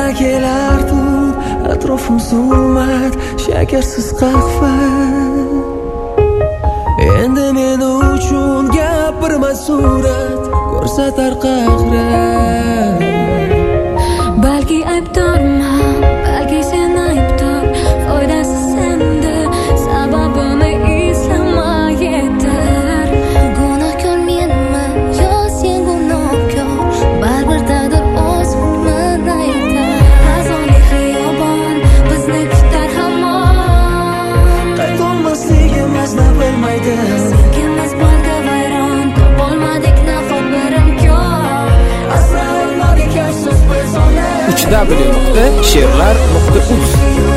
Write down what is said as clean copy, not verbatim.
kelar tut, atrofim zulmat, shakarsiz qahva. Endi men uchun gapirma surat, ko'rsatar qahrat. Balki aybdorman, balki sen aybdor, foydasiz senda, sababini izlama yetar. Gunohkor menman, yo sen gunohkor, baribir taqdir o'z hukmini aytar. Fazoli xiyobon bizni kutar hamon, Qaytolmasligimizni bilmaydi. ikimiz bolga vayron, topolmadik nafot bir imkon. Asla olmadik afsus biz ona. www.she'rlar.uz